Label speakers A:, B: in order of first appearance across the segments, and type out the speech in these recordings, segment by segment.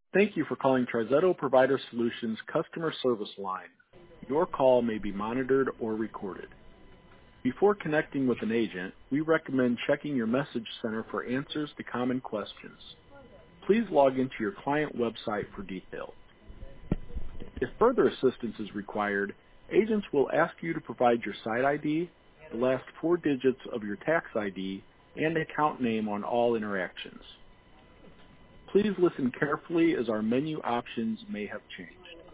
A: Thank you for calling Trizetto Provider Solutions customer service line. Your call may be monitored or recorded. Before connecting with an agent, we recommend checking your message center for answers to common questions. Please log into your client website for details. If further assistance is required, agents will ask you to provide your site ID, the last four digits of your tax ID, and account name on all interactions. Please listen carefully as our menu options may have changed.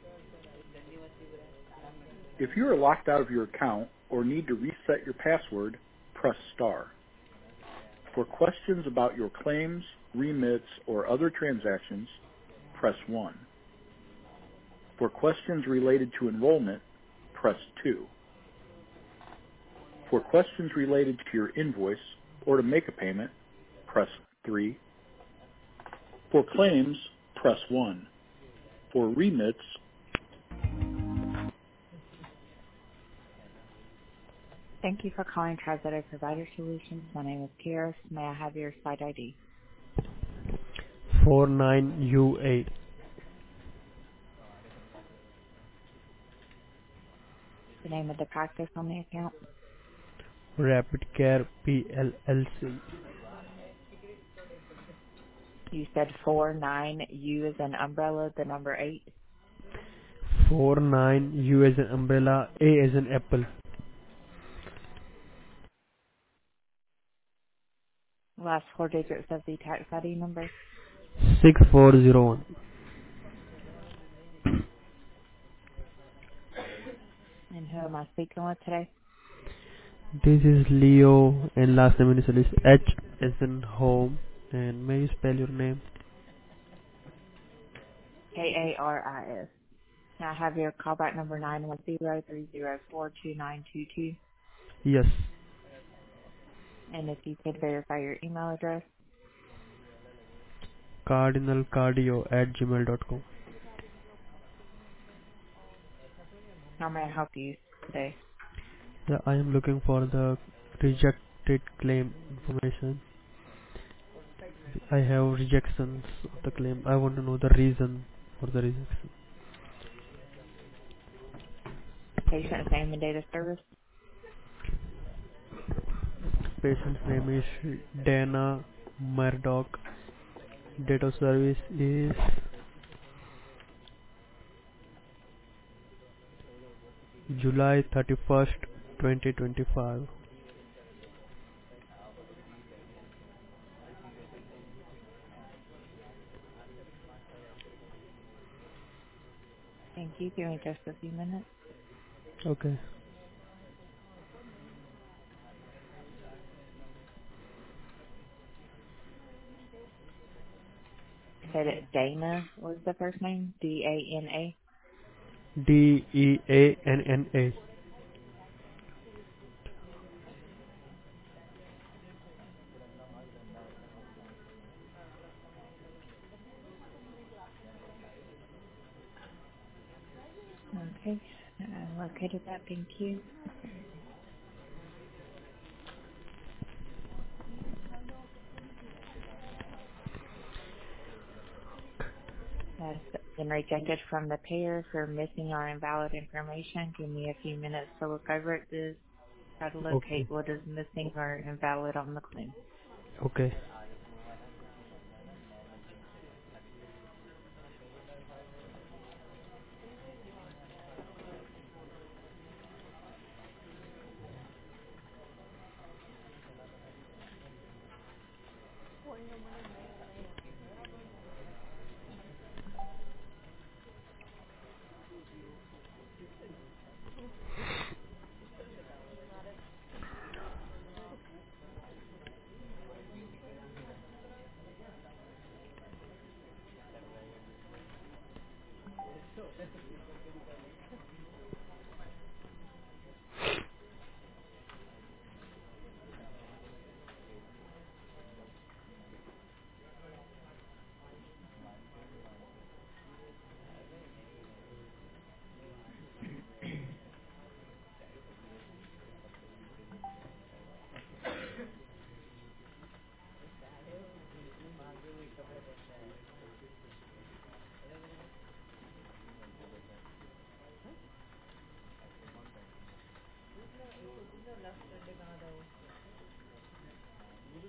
A: If you are locked out of your account or need to reset your password, press star. For questions about your claims, remits, or other transactions, press 1. For questions related to enrollment, press 2. For questions related to your invoice or to make a payment, press 3. For claims, press 1. For remits, thank you for calling TriZetto Provider Solutions. My name is Kira. May I have your site ID?
B: 49U8.
A: The name of the practice on the account?
B: Rapid Care PLLC.
A: You said 49, U as an umbrella, the number 8.
B: 49U as an umbrella, A as an apple.
A: Last four digits of the tax ID number.
B: 6401.
A: And who am I speaking with today?
B: This is Leo and last name initial is H as in home. And may you spell your name?
A: Karis. Now I have your callback number 910-304-2922.
B: Yes.
A: And if you could verify your email address.
B: cardinalcardio@gmail.com.
A: How may I help you today?
B: Yeah, I am looking for the rejected claim information. I have rejections of the claim. I want to know the reason for the rejection.
A: Patient's name and date of service.
B: Patient's name is Dana Murdoch. Date of service is July 31st, 2025.
A: Thank you. Give me just a few minutes.
B: Okay.
A: You said it Dana was the first name? Dana.
B: DEANNA.
A: Okay. I located that. Thank you. That's been rejected from the payer for missing or invalid information. Give me a few minutes to look over it to try to
B: Okay.
A: locate what is missing or invalid on the claim.
B: Okay.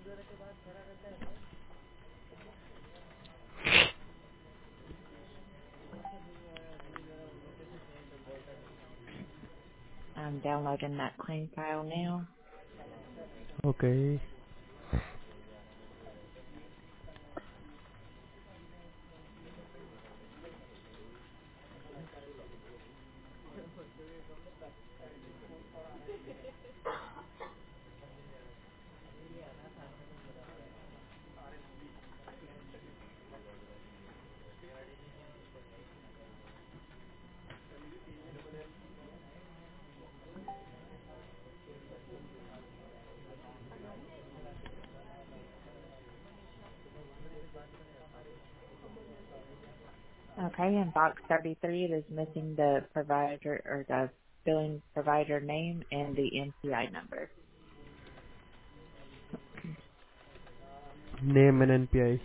C: I'm downloading that claim file now.
B: Okay.
C: Okay, in box 33, it is missing the provider or the billing provider name and the NPI number.
B: Name and NPI.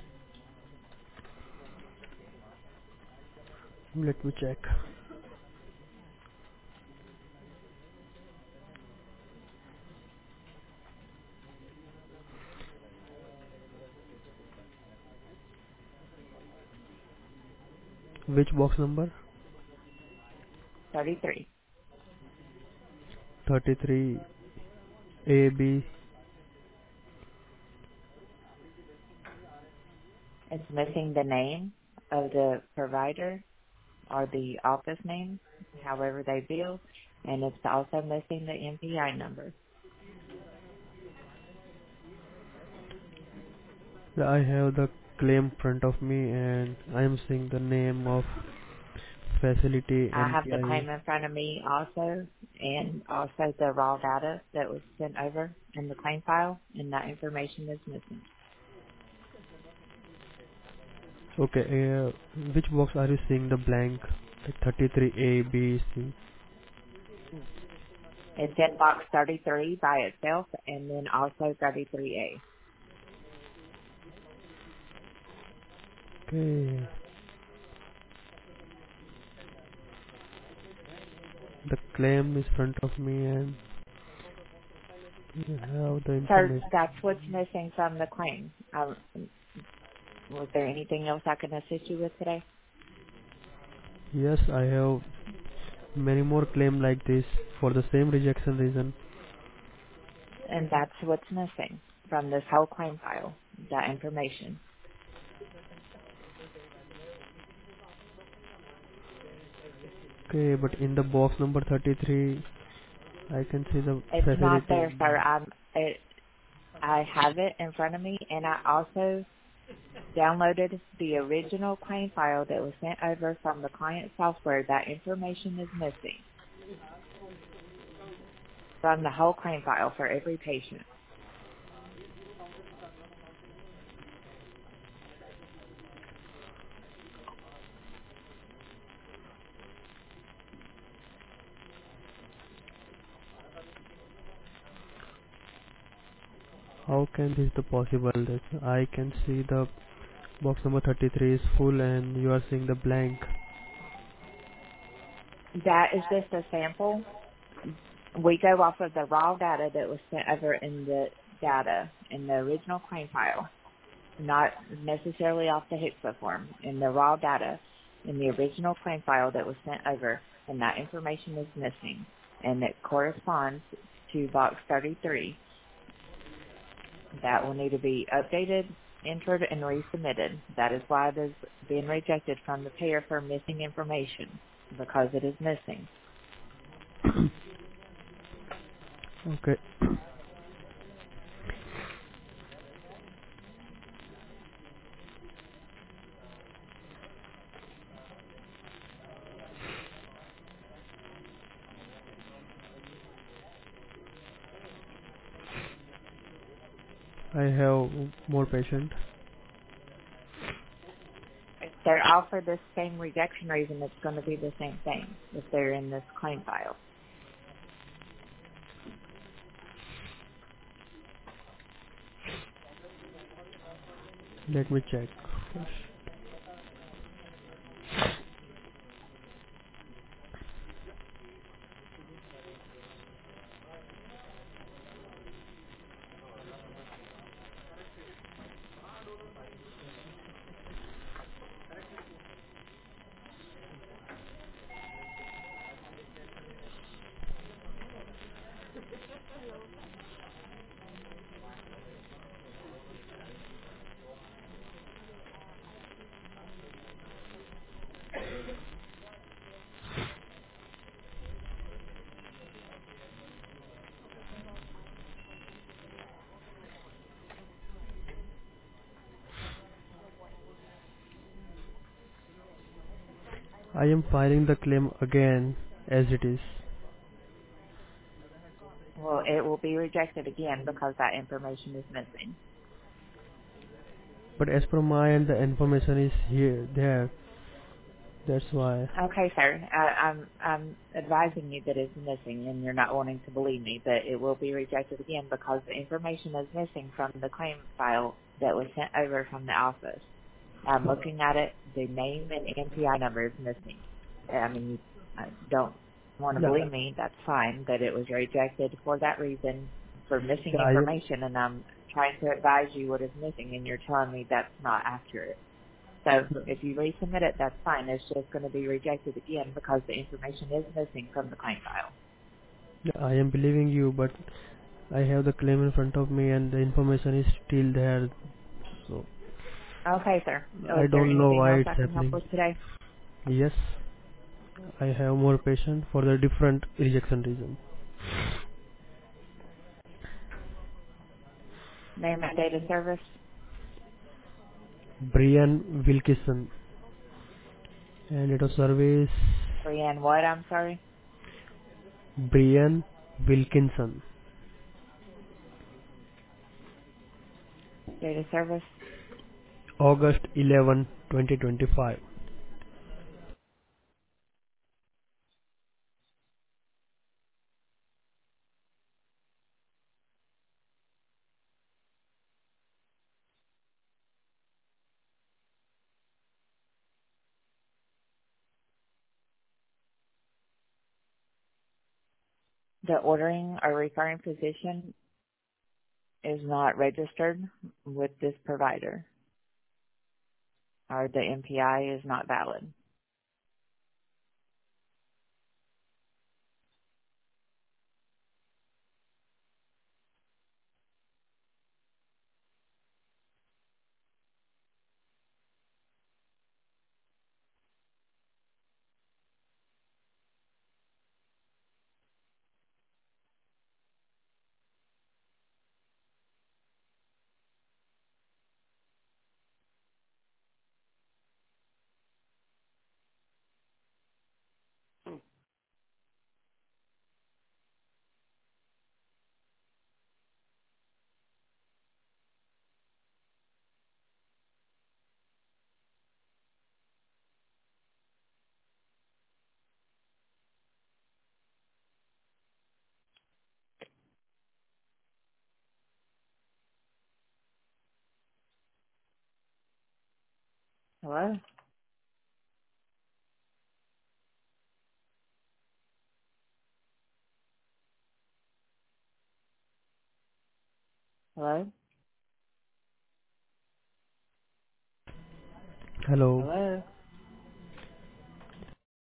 B: Let me check. Which box number?
C: 33.
B: 33 A B.
C: It's missing the name of the provider or the office name, however they bill, and it's also missing the NPI number.
B: I have the claim front of me and I am seeing the name of facility
C: I have the
B: NPI.
C: claim in front of me also, and also the raw data that was sent over in the claim file, and that information is missing.
B: Okay, which box are you seeing the blank? Like 33 A B C.
C: It's in box 33 by itself, and then also 33A.
B: Okay, the claim is front of me and you have the
C: So
B: information.
C: that's what's missing from the claim. Was there anything else I can assist you with today?
B: Yes, I have many more claim like this for the same rejection reason.
C: And that's what's missing from this whole claim file, that information.
B: Okay, but in the box number 33, I can see the
C: It's not
B: facility.
C: there, sir. I have it in front of me, and I also downloaded the original claim file that was sent over from the client software. That information is missing from the whole claim file for every patient.
B: How can this be possible? That I can see the box number 33 is full and you are seeing the blank.
C: That is just a sample. We go off of the raw data that was sent over in the data in the original claim file, not necessarily off the HICSA form, in the raw data in the original claim file that was sent over, and that information is missing, and it corresponds to box 33. That will need to be updated, entered, and resubmitted. That is why it is being rejected from the payer for missing information, because it is missing.
B: Okay, I have more patient.
C: If they're all for the same rejection reason, it's going to be the same thing if they're in this claim file.
B: Let me check first. I am filing the claim again as it is.
C: Well, it will be rejected again because that information is missing.
B: But as per my end, the information is here, there. That's why.
C: Okay, sir. I'm advising you that it's missing, and you're not wanting to believe me, but it will be rejected again because the information is missing from the claim file that was sent over from the office. I'm looking at it. The name and NPI number is missing. I mean, you don't want to
B: Yeah,
C: believe me. That's fine, but it was rejected for that reason, for missing
B: yeah, I am.
C: information, and I'm trying to advise you what is missing, and you're telling me that's not accurate. So if you resubmit it, that's fine. It's just going to be rejected again because the information is missing from the claim file.
B: Yeah, I am believing you, but I have the claim in front of me and the information is still there. So
C: Okay, sir.
B: I
C: Is there
B: don't know
C: anything
B: why
C: else
B: it's
C: I can help
B: happening.
C: with today?
B: Yes, I have more patient for the different rejection reason.
C: Name and date of service?
B: Brian Wilkinson and date of service
C: Brianne what? I'm sorry.
B: Brian Wilkinson.
C: Date of service?
B: August 11, 2025.
C: The ordering or referring physician is not registered with this provider, or the MPI is not valid. Hello? Hello?
B: Hello.
C: Hello?